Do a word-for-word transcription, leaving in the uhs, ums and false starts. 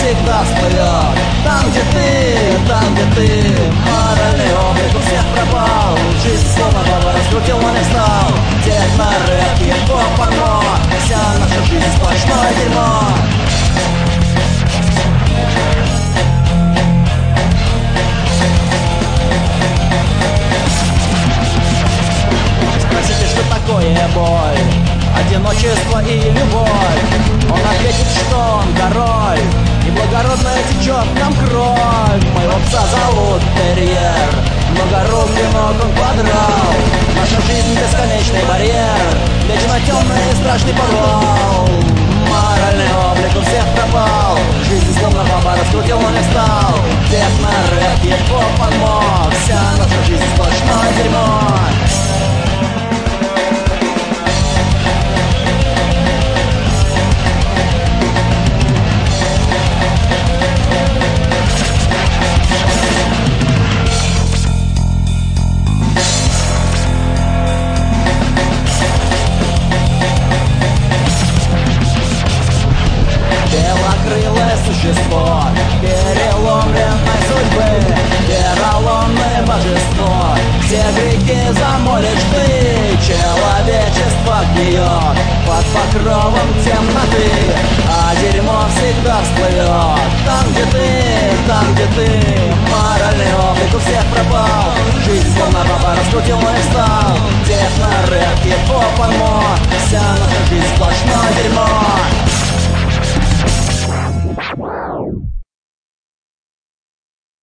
всегда всплывет. Там, где ты, там, где ты, моральный облик у всех пропал. Жизнь словно баба раскрутил, но не встал. Техно, рэп, хип-хоп, оно, вся наша жизнь сплошное дерьмо. Спросите, что такое боль, одиночество и любовь. Он ответит, что он король, и благородная течет нам кровь. Моего пса зовут Терьер, многорукий, ног он квадрал. Наша жизнь бесконечный барьер, вечно темный и страшный подвал. Моральный облик у всех пропал. Жизнь словно баба раскрутил, но не встал. Техно, рэп, хип-хоп, анмо, вся наша жизнь сплошное дерьмо. Существо переломленной судьбы, вероломное божество. Все грехи замолишь ты, человечество гниет под покровом темноты, а дерьмо всегда всплывет. Там, где ты, там, где ты, моральный облик у всех пропал. Жизнь словно баба раскрутил, но не встал. Техно, рэп, хип-хоп, анмо, вся наша жизнь сплошное дерьмо.